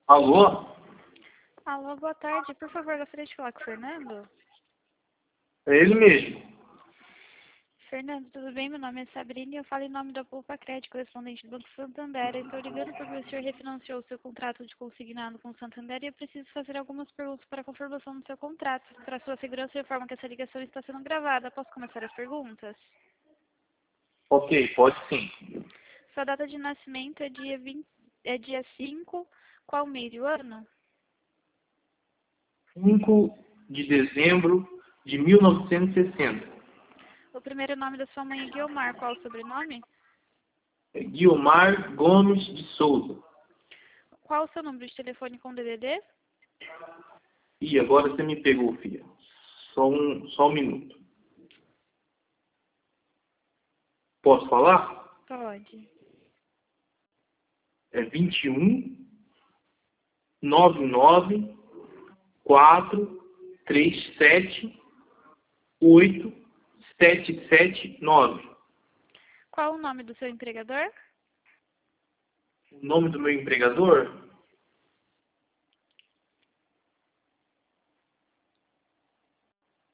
Alô? Alô, boa tarde. Por favor, gostaria de falar com o Fernando. É ele mesmo. Fernando, tudo bem? Meu nome é Sabrina e eu falo em nome da Poupa Crédito, correspondente do Banco Santander. Estou ligando porque o senhor refinanciou o seu contrato de consignado com o Santander e eu preciso fazer algumas perguntas para a confirmação do seu contrato. Para sua segurança, eu informo que essa ligação está sendo gravada. Posso começar as perguntas? Ok, pode sim. Sua data de nascimento é dia 5. Qual mês e o ano? 5 de dezembro de 1960. O primeiro nome da sua mãe é Guiomar. Qual o sobrenome? É Guiomar Gomes de Souza. Qual o seu número de telefone com DDD? Ih, agora você me pegou, filha. Só um minuto. Posso falar? Pode. É 21 99 437 8779. Qual o nome do seu empregador? O nome do meu empregador